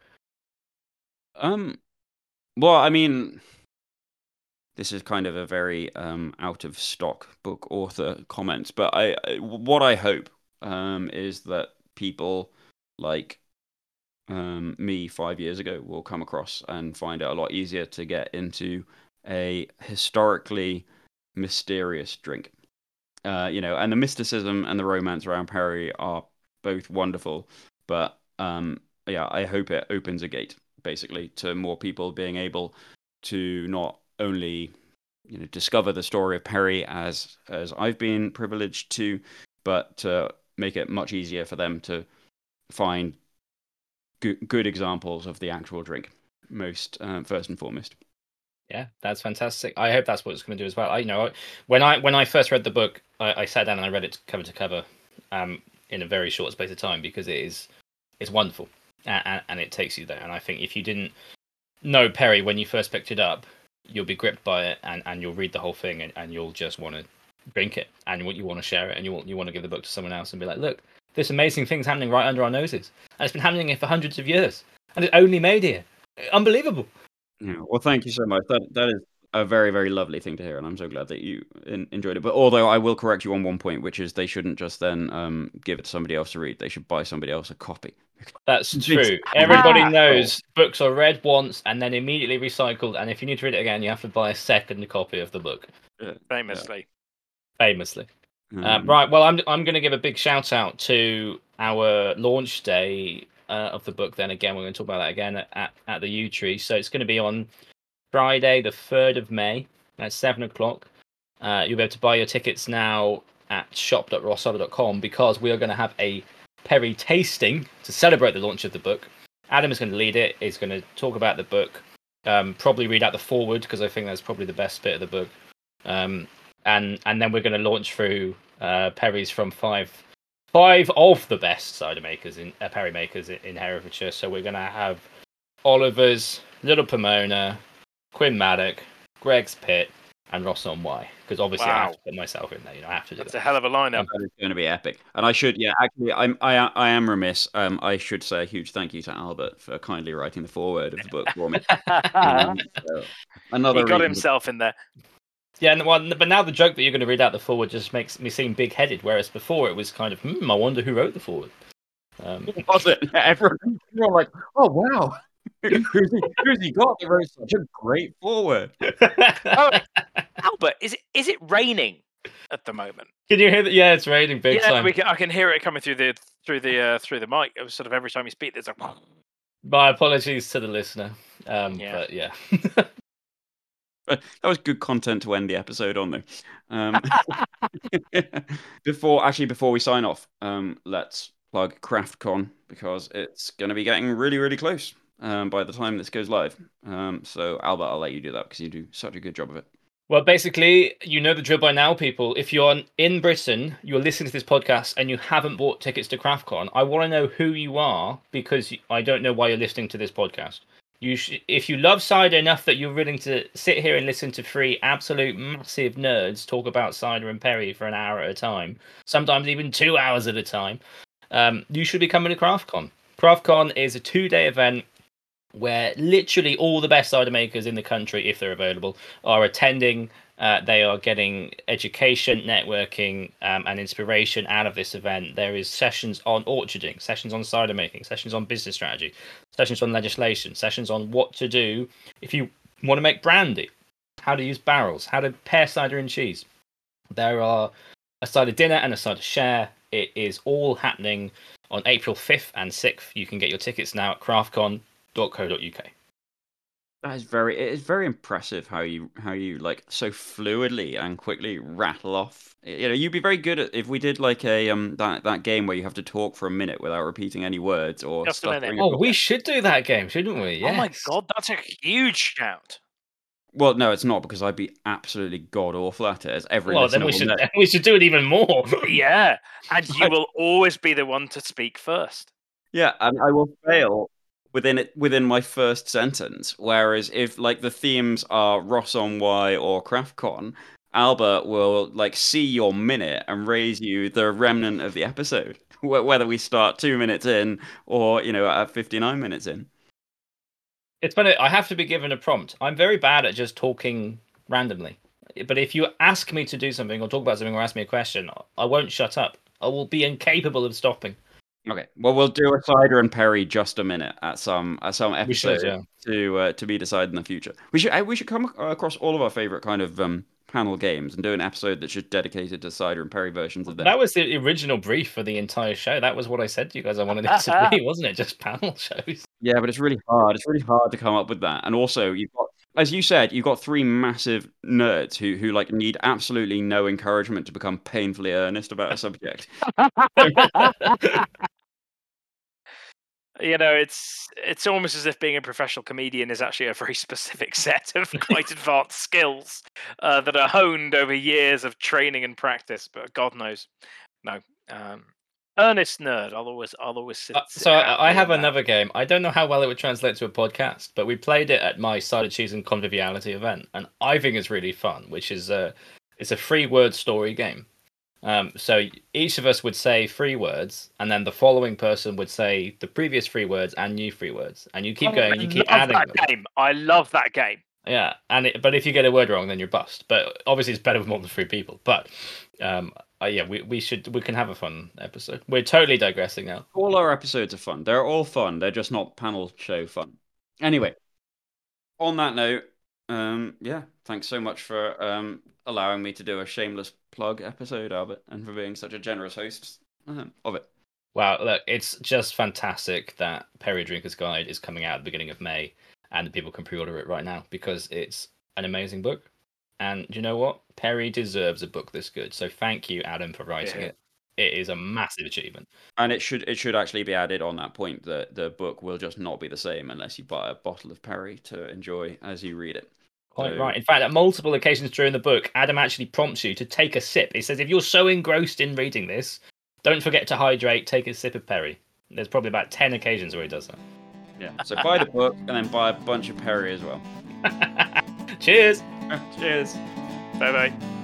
Well, I mean, this is kind of a very out of stock book author comments, but what I hope is that people like me 5 years ago will come across and find it a lot easier to get into a historically mysterious drink. And the mysticism and the romance around Perry are both wonderful, but I hope it opens a gate basically to more people being able to not only discover the story of Perry as I've been privileged to, but to make it much easier for them to find good examples of the actual drink, most first and foremost. Yeah, that's fantastic. I hope that's what it's going to do as well. When I first read the book, I sat down and I read it cover to cover, in a very short space of time, because it's wonderful, and it takes you there. And I think if you didn't know Perry when you first picked it up, you'll be gripped by it, and you'll read the whole thing, and you'll just want to drink it, and you want to share it, and you want to give the book to someone else and be like, look, this amazing thing's happening right under our noses, and it's been happening here for hundreds of years, and it's only made here. Unbelievable. Yeah, well, thank you so much. That is a very, very lovely thing to hear, and I'm so glad that you enjoyed it. But although I will correct you on one point, which is they shouldn't just then give it to somebody else to read. They should buy somebody else a copy. That's true. Everybody knows books are read once and then immediately recycled, and if you need to read it again, you have to buy a second copy of the book. Famously. Right. Well, I'm going to give a big shout out to our launch day of the book. Then again, we're going to talk about that again at the Yew Tree. So it's going to be on Friday, the 3rd of May at 7:00. You'll be able to buy your tickets now at shop.rosssolder.com, because we are going to have a Perry tasting to celebrate the launch of the book. Adam is going to lead it. He's going to talk about the book, probably read out the foreword, because I think that's probably the best bit of the book. And then we're going to launch through Perry's from five of the best cider makers Perry makers in Herefordshire. So we're going to have Oliver's, Little Pomona, Quinn Maddock, Greg's Pit, and Ross on Y. Because obviously I have to put myself in there. I have to do That's that. a hell of a lineup. That is going to be epic. And I should, actually, I am remiss. I should say a huge thank you to Albert for kindly writing the foreword of the book for me. Another he got reason himself in there. Yeah, but now the joke that you're going to read out the foreword just makes me seem big-headed, whereas before it was kind of, I wonder who wrote the foreword. Was it? Everyone like, oh wow, who's he got that wrote such a great foreword? Albert, is it raining at the moment? Can you hear that? Yeah, it's raining big time. I can hear it coming through the mic. It was sort of every time you speak, there's a. My apologies to the listener. But yeah. That was good content to end the episode on, though. Before we sign off, let's plug CraftCon, because it's going to be getting really, really close by the time this goes live. So, Albert, I'll let you do that because you do such a good job of it. Well, basically, you know the drill by now, people. If you're in Britain, you're listening to this podcast, and you haven't bought tickets to CraftCon, I want to know who you are, because I don't know why you're listening to this podcast. If you love cider enough that you're willing to sit here and listen to three absolute massive nerds talk about cider and Perry for an hour at a time, sometimes even 2 hours at a time, you should be coming to CraftCon. CraftCon is a 2-day event where literally all the best cider makers in the country, if they're available, are attending. They are getting education, networking, and inspiration out of this event. There is sessions on orcharding, sessions on cider making, sessions on business strategy, sessions on legislation, sessions on what to do if you want to make brandy, how to use barrels, how to pair cider and cheese. There are a cider dinner and a cider share. It is all happening on April 5th and 6th. You can get your tickets now at craftcon.co.uk. It is very impressive how you like so fluidly and quickly rattle off. You'd be very good at if we did like a that game where you have to talk for a minute without repeating any words or Just a minute. stuttering. Oh, we should do that game, shouldn't we? Yes. Oh my god, that's a huge shout. Well, no, it's not, because I'd be absolutely god awful at it. As every listener then will know. we should do it even more. Yeah, and you will always be the one to speak first. Yeah, and I will fail within my first sentence. Whereas if like the themes are Ross on Y or CraftCon, Albert will like see your minute and raise you the remnant of the episode, whether we start 2 minutes in or at 59 minutes in. It's funny. I have to be given a prompt. I'm very bad at just talking randomly. But if you ask me to do something or talk about something or ask me a question, I won't shut up. I will be incapable of stopping. Okay. Well, we'll do a Cider and Perry just a minute at some episode to be decided in the future. We should come across all of our favorite kind of panel games and do an episode that's just dedicated to Cider and Perry versions of them. That was the original brief for the entire show. That was what I said to you guys. I wanted it to be, wasn't it? Just panel shows. Yeah, but it's really hard. It's really hard to come up with that. And also, you've got, as you said, you've got three massive nerds who like need absolutely no encouragement to become painfully earnest about a subject. You know, it's almost as if being a professional comedian is actually a very specific set of quite advanced skills that are honed over years of training and practice. But God knows, no. Earnest nerd. I'll always sit. So I have another game. I don't know how well it would translate to a podcast, but we played it at my Cider Cheese and Conviviality event, and I think it's really fun. Which is it's a 3-word story game. So each of us would say 3 words, and then the following person would say the previous 3 words and new 3 words, and you keep going, and you keep adding them. Game. I love that game. Yeah, but if you get a word wrong, then you're bust. But obviously, it's better with more than 3 people. But yeah, we can have a fun episode. We're totally digressing now. All our episodes are fun. They're all fun. They're just not panel show fun. Anyway, on that note, yeah, thanks so much for allowing me to do a shameless plug episode, Albert, and for being such a generous host of it. Wow, look, it's just fantastic that Perry Drinker's Guide is coming out at the beginning of May, and people can pre-order it right now because it's an amazing book. And do you know what? Perry deserves a book this good. So thank you, Adam, for writing it. It is a massive achievement. And it should actually be added on that point that the book will just not be the same unless you buy a bottle of Perry to enjoy as you read it. Quite right. In fact, at multiple occasions during the book, Adam actually prompts you to take a sip. He says, if you're so engrossed in reading this, don't forget to hydrate, take a sip of Perry. There's probably about 10 occasions where he does that. Yeah. So buy the book and then buy a bunch of Perry as well. Cheers. Cheers. Bye-bye.